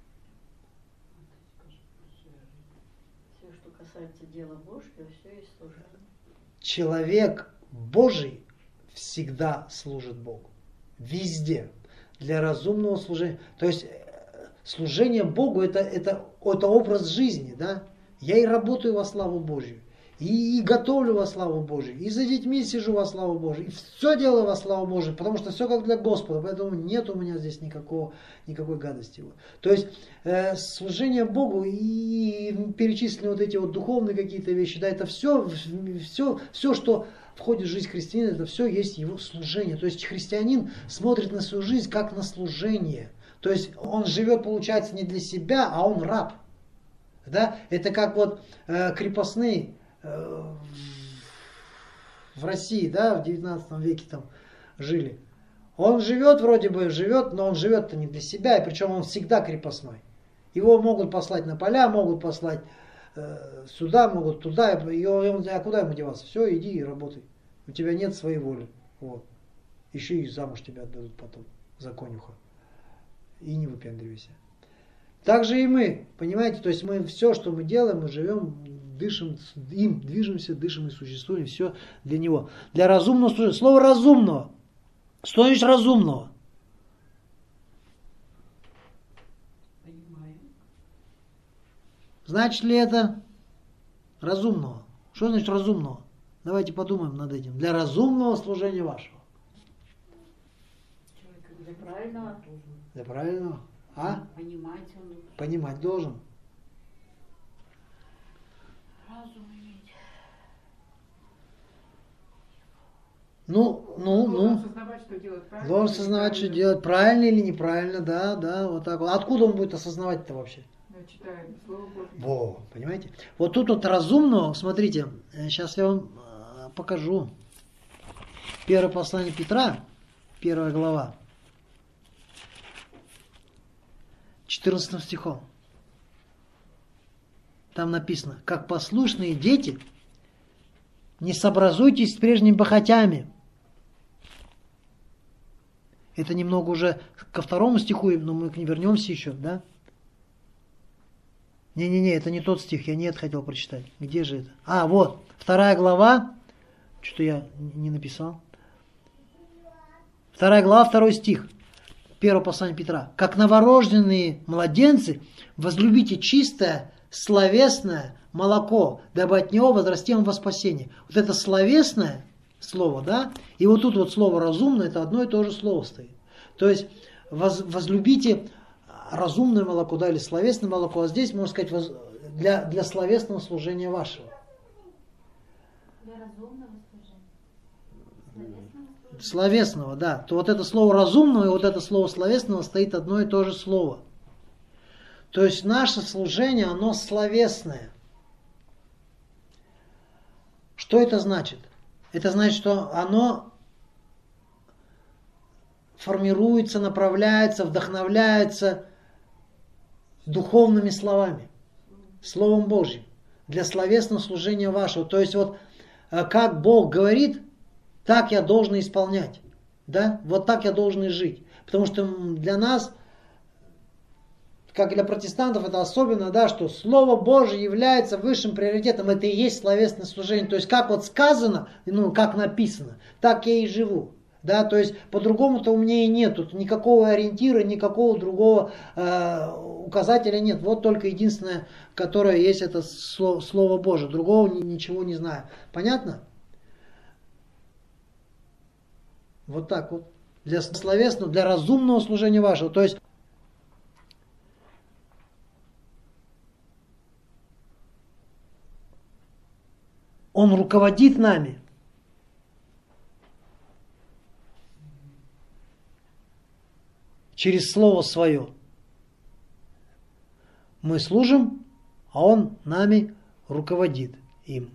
Все, что касается дела Божьего, все и служение. Человек Божий всегда служит Богу. Везде. Для разумного служения. То есть служение Богу это образ жизни. Да? Я и работаю во славу Божью. И готовлю во славу Божию, и за детьми сижу во славу Божию, и все делаю во славу Божию, потому что все как для Господа, поэтому нет у меня здесь никакой гадости. То есть служение Богу и перечислены вот эти вот духовные какие-то вещи, да, это все, что входит в жизнь христианина, это все есть его служение. То есть христианин смотрит на свою жизнь как на служение. То есть он живет, получается, не для себя, а он раб. Да? Это как вот крепостные в России, да, в 19 веке там жили. Он живет, вроде бы живет, но он живет-то не для себя, и причем он всегда крепостной. Его могут послать на поля, могут послать сюда, могут туда, и он, а куда ему деваться? Все, иди и работай. У тебя нет своей воли. Вот. Еще и замуж тебя отдадут потом за конюха. И не выпендривайся. Так же и мы, понимаете, то есть мы все, что мы делаем, мы живем, дышим им, движемся, дышим и существуем, все для него. Для разумного служения. Слово разумного. Что значит разумного? Понимаю. Значит ли это разумного? Что значит разумного? Давайте подумаем над этим. Для разумного служения вашего. Для правильного. Для правильного? А? Понимать он. Понимать должен. Разум иметь. Должен осознавать, что делать правильно. Должен осознавать, что делать правильно или неправильно, да, вот так вот. Откуда он будет осознавать-то вообще? Да, читаем Слово Божье. Во, понимаете? Вот тут вот разумного, смотрите, сейчас я вам покажу. Первое послание Петра, 1 глава, 14 стихом. Там написано: как послушные дети, не сообразуйтесь с прежними похотями. Это немного уже ко 2 стиху, но мы к нему вернемся еще, да? Не-не-не, это не тот стих, я не это хотел прочитать. Где же это? А, вот, 2 глава, что-то я не написал. 2 глава, 2 стих. 1 послание Петра. Как новорожденные младенцы, возлюбите чистое, словесное молоко, дабы от него возрастем во спасение. Вот это словесное слово, да, и вот тут вот слово разумное, это одно и то же слово стоит. То есть возлюбите разумное молоко, да, или словесное молоко, а здесь, можно сказать, для словесного служения вашего. Для разумного служения. Словесного служения. Словесного, да. То вот это слово разумного и вот это слово словесного стоит одно и то же слово. То есть наше служение, оно словесное. Что это значит? Это значит, что оно формируется, направляется, вдохновляется духовными словами, Словом Божьим, для словесного служения вашего. То есть вот как Бог говорит, так я должен исполнять. Да? Вот так я должен и жить. Потому что для нас, как для протестантов, это особенно, да, что Слово Божье является высшим приоритетом. Это и есть словесное служение. То есть как вот сказано, ну как написано, так я и живу. Да, то есть по-другому-то у меня и нет. Тут никакого ориентира, никакого другого указателя нет. Вот только единственное, которое есть, это Слово Божие. Другого ничего не знаю. Понятно? Вот так вот. Для словесного, для разумного служения вашего. То есть Он руководит нами. Через Слово Свое. Мы служим, а Он нами руководит им.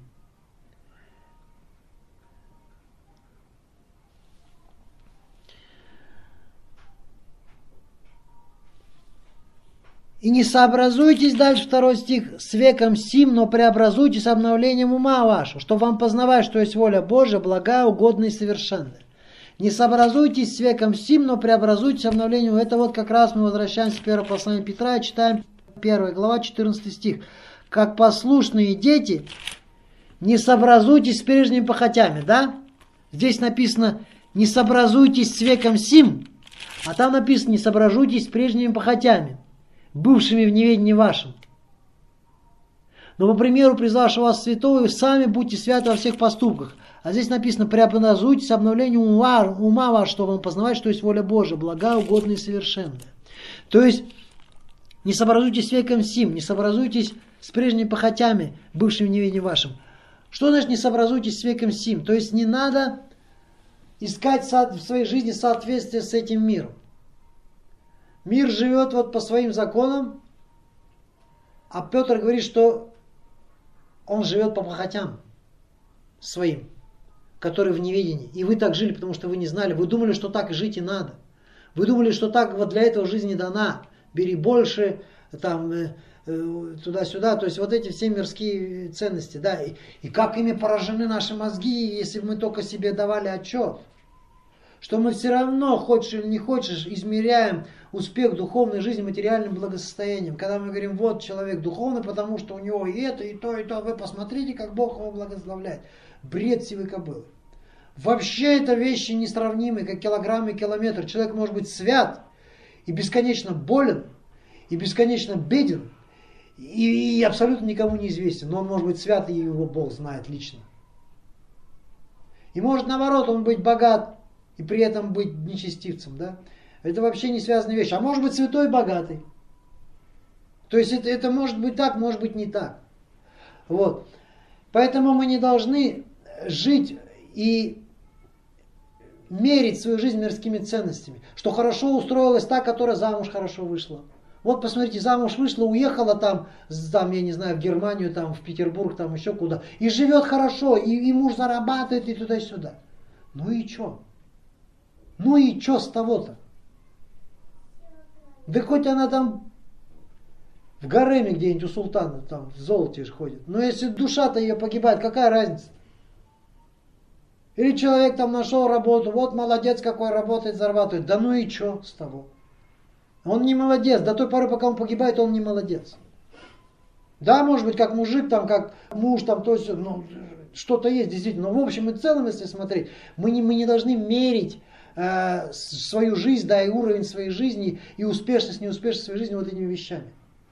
И не сообразуйтесь, дальше 2 стих, с веком сим, но преобразуйтесь обновлением ума вашего, чтобы вам познавать, что есть воля Божия, благая, угодная и совершенная. Не сообразуйтесь с веком сим, но преобразуйтесь обновлением. Это вот как раз мы возвращаемся к 1 посланию Петра и читаем 1 глава, 14 стих. Как послушные дети, не сообразуйтесь с прежними похотями, да? Здесь написано, не сообразуйтесь с веком сим, а там написано, не сообразуйтесь с прежними похотями, бывшими в неведении вашем. Но по примеру призвавшего вас святого, вы сами будьте святы во всех поступках. А здесь написано, преобразуйтесь обновлением ума вашего, чтобы вам познавать, что есть воля Божия, благая, угодная и совершенная. То есть, не сообразуйтесь с веком сим, не сообразуйтесь с прежними похотями, бывшими в неведении вашем. Что значит не сообразуйтесь с веком сим? То есть, не надо искать в своей жизни соответствие с этим миром. Мир живет вот по своим законам, а Петр говорит, что он живет по похотям своим, которые в неведении. И вы так жили, потому что вы не знали. Вы думали, что так жить и надо. Вы думали, что так вот для этого жизнь не дана. Бери больше, там, туда-сюда. То есть вот эти все мирские ценности. Да. И как ими поражены наши мозги, если бы мы только себе давали отчет. Что мы все равно, хочешь или не хочешь, измеряем успех духовной жизни материальным благосостоянием. Когда мы говорим, вот человек духовный, потому что у него и это, и то, и то. Вы посмотрите, как Бог его благословляет. Бред сивой кобылы. Вообще это вещи несравнимые, как килограмм и километр. Человек может быть свят и бесконечно болен, и бесконечно беден, и абсолютно никому не известен. Но он может быть свят, и его Бог знает лично. И может наоборот он быть богат, и при этом быть нечестивцем, да? Это вообще не связанные вещи. А может быть святой и богатый. То есть это может быть так, может быть не так. Вот. Поэтому мы не должны жить и мерить свою жизнь мирскими ценностями. Что хорошо устроилась та, которая замуж хорошо вышла. Вот посмотрите, замуж вышла, уехала там, я не знаю, в Германию, там, в Петербург, там еще куда. И живет хорошо, и муж зарабатывает, и туда-сюда. Ну и что? Ну и что с того-то? Да хоть она там в гареме где-нибудь у султана, там в золоте же ходит. Но если душа-то ее погибает, какая разница? Или человек там нашел работу, вот молодец какой, работает, зарабатывает. Да ну и что с того? Он не молодец. До той поры, пока он погибает, он не молодец. Да, может быть, как мужик, там, как муж, там, то есть, ну, что-то есть, действительно. Но в общем и целом, если смотреть, мы не должны мерить свою жизнь, да, и уровень своей жизни, и успешность, неуспешность своей жизни вот этими вещами.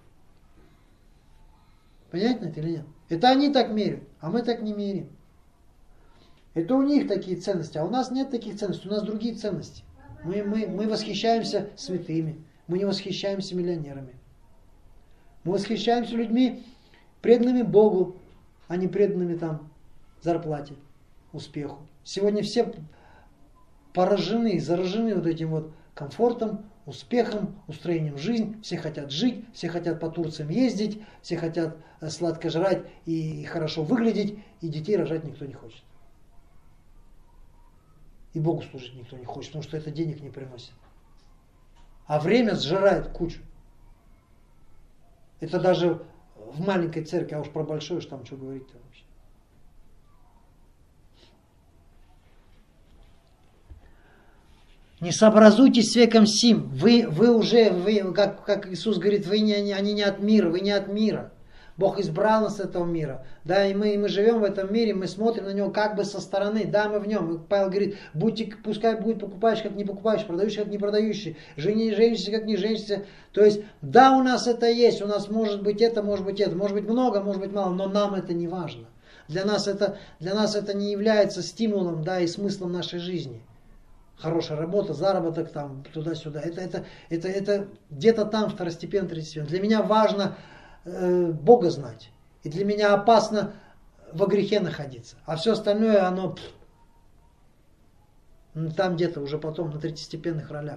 Понятно это или нет? Это они так меряют, а мы так не меряем. Это у них такие ценности, а у нас нет таких ценностей, у нас другие ценности. Мы восхищаемся святыми, мы не восхищаемся миллионерами. Мы восхищаемся людьми, преданными Богу, а не преданными там зарплате, успеху. Сегодня все поражены, заражены вот этим вот комфортом, успехом, устроением жизни. Все хотят жить, все хотят по Турциям ездить, все хотят сладко жрать и хорошо выглядеть, и детей рожать никто не хочет. И Богу служить никто не хочет, потому что это денег не приносит. А время сжирает кучу. Это даже в маленькой церкви, а уж про большое, что там что говорить-то вообще. Не сообразуйтесь с веком сим. Вы как Иисус говорит, они не от мира, вы не от мира. Бог избрал нас с этого мира. Да, и мы живем в этом мире, мы смотрим на него как бы со стороны. Да, мы в нем. И Павел говорит, пускай будет покупающий, как не покупающий, продающий, как не продающий, женишься, как не женишься. То есть, да, у нас это есть, у нас может быть это, может быть много, может быть мало, но нам это не важно. Для нас это не является стимулом, да, и смыслом нашей жизни. Хорошая работа, заработок там, туда-сюда. Это где-то там второстепенно, третьестепенно. Для меня важно Бога знать. И для меня опасно во грехе находиться. А все остальное, оно там где-то уже потом на третьестепенных ролях.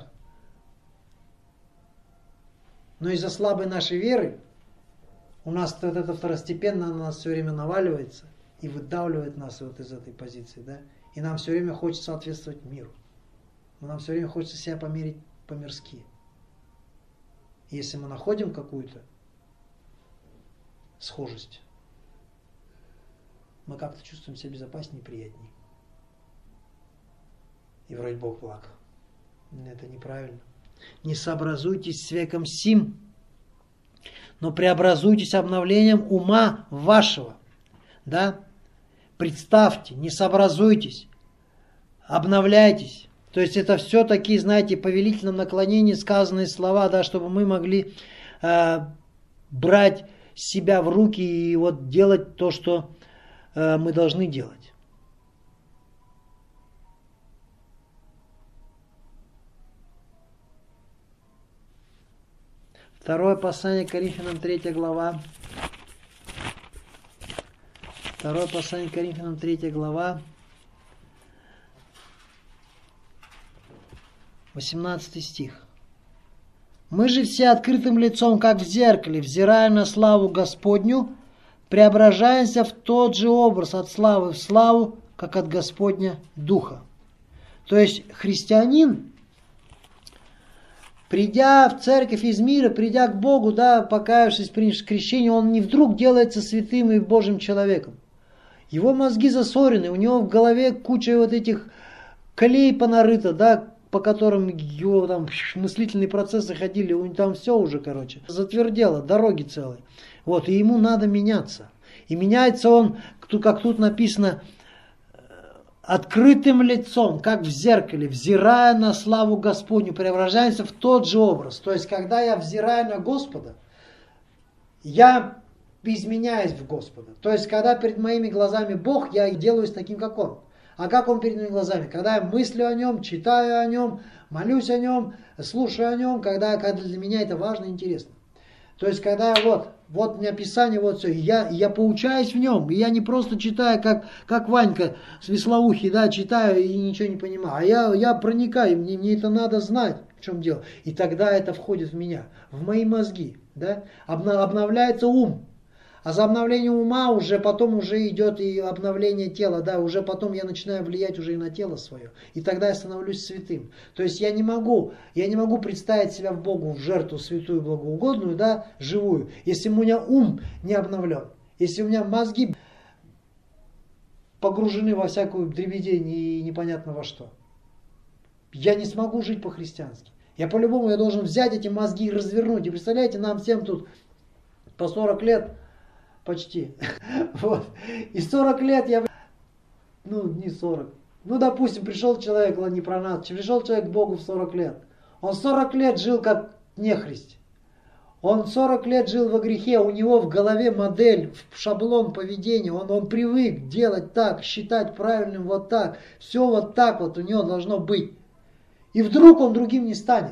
Но из-за слабой нашей веры у нас вот это второстепенно на нас все время наваливается и выдавливает нас вот из этой позиции. Да? И нам все время хочется соответствовать миру. Нам все время хочется себя померить по-мирски. Если мы находим какую-то схожесть, мы как-то чувствуем себя безопаснее и приятнее. И вроде Бог благ. Это неправильно. Не сообразуйтесь с веком сим, но преобразуйтесь обновлением ума вашего. Да? Представьте, не сообразуйтесь, обновляйтесь. То есть это все такие, знаете, повелительном наклонении сказанные слова, да, чтобы мы могли брать себя в руки и вот делать то, что мы должны делать. Второе послание к Коринфянам, 3 глава. Второе послание к Коринфянам, 3 глава. 18 стих. Мы же все открытым лицом, как в зеркале, взирая на славу Господню, преображаемся в тот же образ от славы в славу, как от Господня Духа. То есть христианин, придя в церковь из мира, придя к Богу, да, покаявшись, принявшись крещение, он не вдруг делается святым и Божьим человеком. Его мозги засорены, у него в голове куча вот этих колей понарыто, да, по которым его там мыслительные процессы ходили, у него там все уже, затвердело, дороги целые. Вот, и ему надо меняться. И меняется он, как тут написано, открытым лицом, как в зеркале, взирая на славу Господню, преображаемся в тот же образ. То есть, когда я взираю на Господа, я изменяюсь в Господа. То есть, когда перед моими глазами Бог, я делаюсь таким, как Он. А как Он перед моими глазами? Когда я мыслю о Нем, читаю о Нем, молюсь о Нем, слушаю о Нем, когда для меня это важно и интересно. То есть, когда вот у меня Писание, вот все, я поучаюсь в нем, и я не просто читаю, как Ванька с Веслоухий, да, читаю и ничего не понимаю, а я проникаю, мне это надо знать, в чем дело. И тогда это входит в меня, в мои мозги, да, обновляется ум. А за обновление ума уже потом уже идет и обновление тела, да, уже потом я начинаю влиять уже и на тело свое. И тогда я становлюсь святым. То есть я не могу представить себя в Богу в жертву святую, благоугодную, да, живую, если у меня ум не обновлен, если у меня мозги погружены во всякую дребедень и непонятно во что. Я не смогу жить по-христиански. Я по-любому должен взять эти мозги и развернуть. И представляете, нам всем тут по 40 лет, почти. Вот. И 40 лет я... не 40. Допустим, пришел человек, ладно, не про нас, пришел человек к Богу в 40 лет. Он 40 лет жил как нехрист. Он 40 лет жил во грехе, у него в голове модель, шаблон поведения. Он привык делать так, считать правильным вот так. Все вот так вот у него должно быть. И вдруг он другим не станет.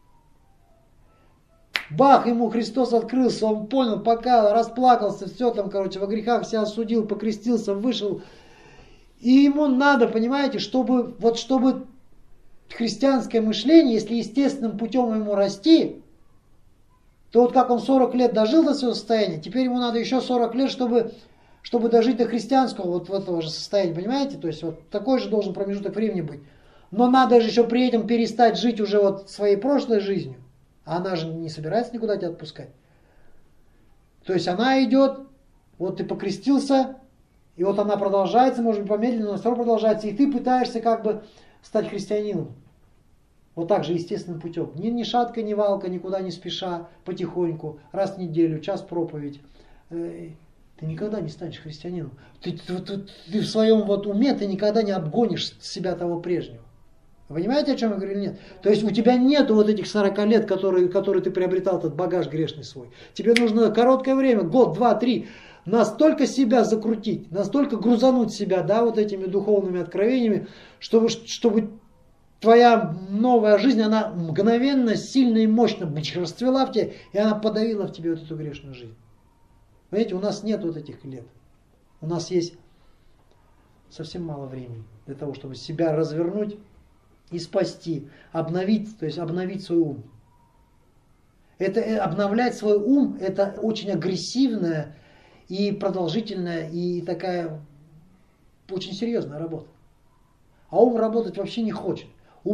Бах, ему Христос открылся, он понял, пока расплакался, все там, во грехах себя осудил, покрестился, вышел. И ему надо, понимаете, чтобы христианское мышление, если естественным путем ему расти, то вот как он 40 лет дожил до своего состояния, теперь ему надо еще 40 лет, чтобы дожить до христианского вот этого же состояния, понимаете? То есть вот такой же должен промежуток времени быть. Но надо же еще при этом перестать жить уже вот своей прошлой жизнью. А она же не собирается никуда тебя отпускать. То есть она идет, вот ты покрестился, и вот она продолжается, может быть помедленно, но все равно продолжается, и ты пытаешься как бы стать христианином. Вот так же естественным путем. Ни шатка, ни валка, никуда не спеша, потихоньку, раз в неделю, час проповедь. Ты никогда не станешь христианином. Ты в своем вот уме ты никогда не обгонишь себя того прежнего. Вы понимаете, о чем я говорю или нет? То есть у тебя нет вот этих 40 лет, которые ты приобретал, этот багаж грешный свой. Тебе нужно короткое время, год, два, три, настолько себя закрутить, настолько грузануть себя, да, вот этими духовными откровениями, чтобы твоя новая жизнь, она мгновенно, сильно и мощно расцвела в тебе, и она подавила в тебе вот эту грешную жизнь. Понимаете, у нас нет вот этих лет. У нас есть совсем мало времени для того, чтобы себя развернуть и спасти, обновить, то есть обновить свой ум. Обновлять свой ум, это очень агрессивная и продолжительная, и такая очень серьезная работа. А ум работать вообще не хочет.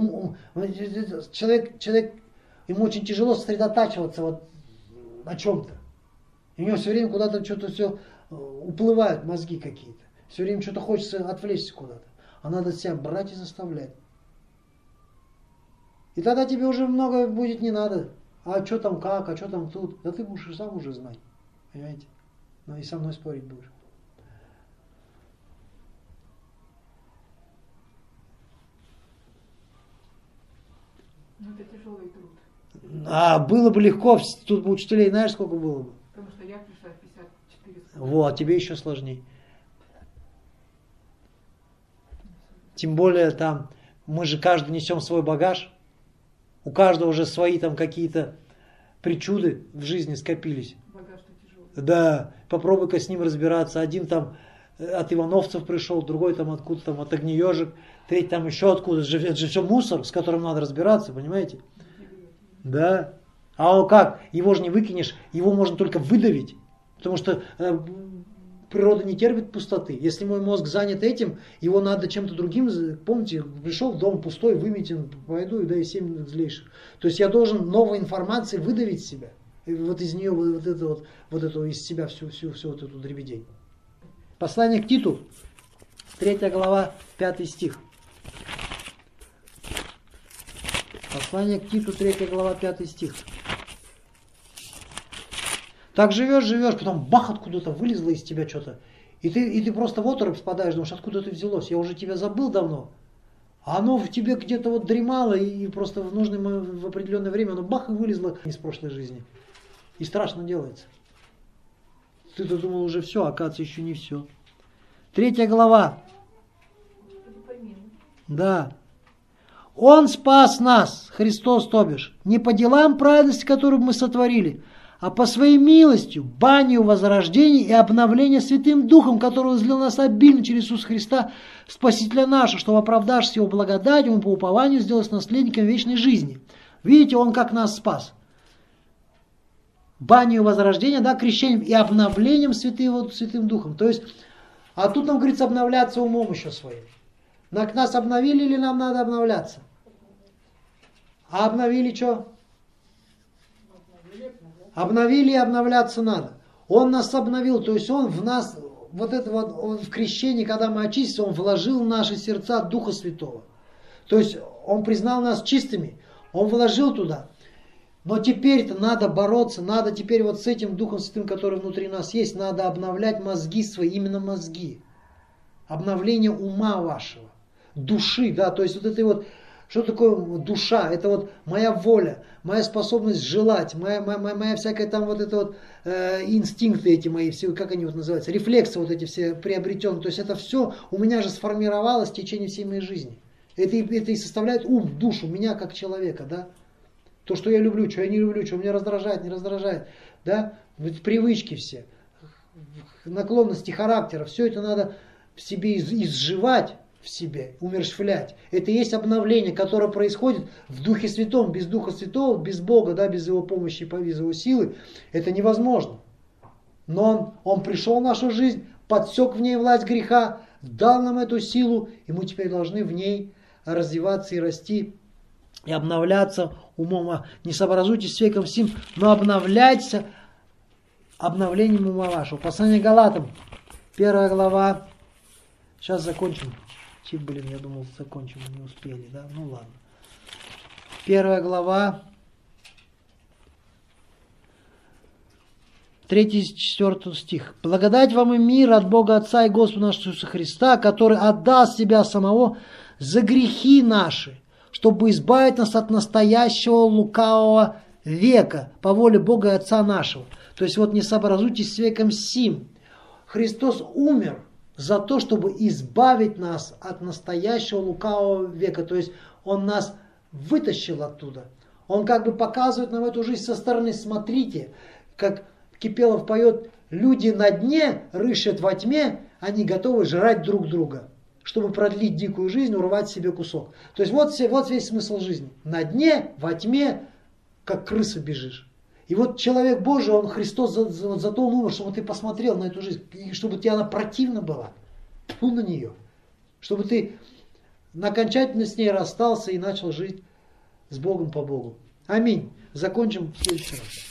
Человек, ему очень тяжело сосредотачиваться вот на чем-то. И у него все время куда-то что-то все уплывают мозги какие-то. Все время что-то хочется отвлечься куда-то. А надо себя брать и заставлять. И тогда тебе уже много будет не надо. А что там как, а что там тут? Да ты будешь сам уже знать. Понимаете? Ну и со мной спорить будешь. Ну это тяжелый труд. А было бы легко, тут бы учителей знаешь сколько было бы? Потому что я пришла в 54. Вот, тебе еще сложнее. Тем более там, мы же каждый несем свой багаж. У каждого уже свои там какие-то причуды в жизни скопились. Багаж-то тяжелый. Да, попробуй-ка с ним разбираться. Один там от ивановцев пришел, другой там откуда-то там от огнеежек, третий там еще откуда. Это же все мусор, с которым надо разбираться, понимаете? Да. А он как? Его же не выкинешь, его можно только выдавить. Потому что природа не терпит пустоты. Если мой мозг занят этим, его надо чем-то другим. Помните, пришел в дом пустой, выметен, пойду и дай 7 злейших. То есть я должен новой информацией выдавить себя. И вот из нее вот это из себя всю вот эту дребедень. Послание к Титу, 3 глава, 5 стих. Послание к Титу, 3 глава, 5 стих. Так живешь, потом бах, откуда-то вылезло из тебя что-то. И ты просто в оторопь спадаешь, думаешь, откуда ты взялось? Я уже тебя забыл давно. А оно в тебе где-то вот дремало, и просто в определенное время оно бах и вылезло из прошлой жизни. И страшно делается. Ты-то думал уже все, а оказывается еще не все. 3 глава. Да. Он спас нас, Христос, то бишь, не по делам праведности, которую мы сотворили, а по своей милостью, банию возрождения и обновления Святым Духом, который возлил нас обильно через Иисуса Христа, Спасителя нашего, чтобы, оправдавшись Его благодатью, мы по упованию сделались наследниками вечной жизни. Видите, Он как нас спас. Банию возрождения, да, крещением и обновлением Святым Духом. То есть, а тут нам говорится обновляться умом еще своим. Нас обновили или нам надо обновляться? А обновили что? Обновили и обновляться надо. Он нас обновил, то есть Он в нас, вот это вот, он в крещении, когда мы очистились, Он вложил в наши сердца Духа Святого. То есть Он признал нас чистыми, Он вложил туда. Но теперь-то надо бороться, надо теперь вот с этим Духом Святым, который внутри нас есть, надо обновлять мозги свои, именно мозги. Обновление ума вашего, души, да, то есть вот это вот, что такое душа? Это вот моя воля, моя способность желать, моя всякая там вот это вот инстинкты эти мои, все, как они вот называются, рефлексы вот эти все приобретенные. То есть это все у меня же сформировалось в течение всей моей жизни. Это и составляет ум, душу, меня как человека, да. То, что я люблю, что я не люблю, что меня раздражает, не раздражает, да, привычки все, наклонности характера, все это надо в себе изживать, в себе, умерщвлять. Это и есть обновление, которое происходит в Духе Святом. Без Духа Святого, без Бога, да, без Его помощи, без Его силы, это невозможно. Но Он пришел в нашу жизнь, подсек в ней власть греха, дал нам эту силу, и мы теперь должны в ней развиваться и расти, и обновляться умом. Не сообразуйтесь с веком сим, но обновляйтесь обновлением ума вашего. Послание Галатам, 1 глава. Сейчас закончим. Я думал, закончим, не успели, да? Ну ладно. 1 глава, 3-4 стих. «Благодать вам и мир от Бога Отца и Господа нашего Иисуса Христа, который отдал себя самого за грехи наши, чтобы избавить нас от настоящего лукавого века по воле Бога и Отца нашего». То есть вот не сообразуйтесь с веком сим. Христос умер за то, чтобы избавить нас от настоящего лукавого века. То есть Он нас вытащил оттуда. Он как бы показывает нам эту жизнь со стороны. Смотрите, как Кипелов поет: люди на дне рыщут во тьме, они готовы жрать друг друга, чтобы продлить дикую жизнь, урвать себе кусок. То есть вот весь смысл жизни. На дне, во тьме, как крыса бежишь. И вот человек Божий, он Христос, зато он умер, чтобы ты посмотрел на эту жизнь, и чтобы тебе она противна была. Тьфу на нее. Чтобы ты окончательно с ней расстался и начал жить с Богом по Богу. Аминь. Закончим в следующий раз.